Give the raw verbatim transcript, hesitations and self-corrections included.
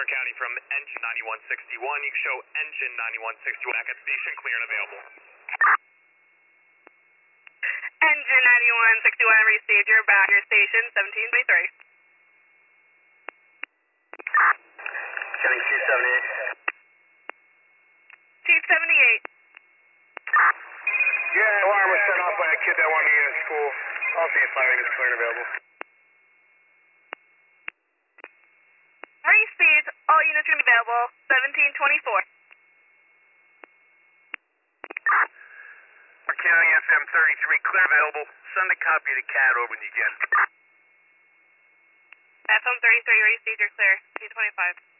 Clark County from engine ninety-one sixty-one. You can show engine ninety-one sixty-one back at station, clear and available. Engine ninety-one sixty-one, receive your back your station, seventeen twenty-three. Getting two seventy-eight. two seventy-eight. Yeah, alarm was set off by a kid that wanted to get to school. All C five is clear and available. Received, all units are available, seventeen twenty-four. Clark County F M thirty-three, clear available. Send a copy of the C A D over when you can. F M thirty-three, received, you're clear, two twenty-five.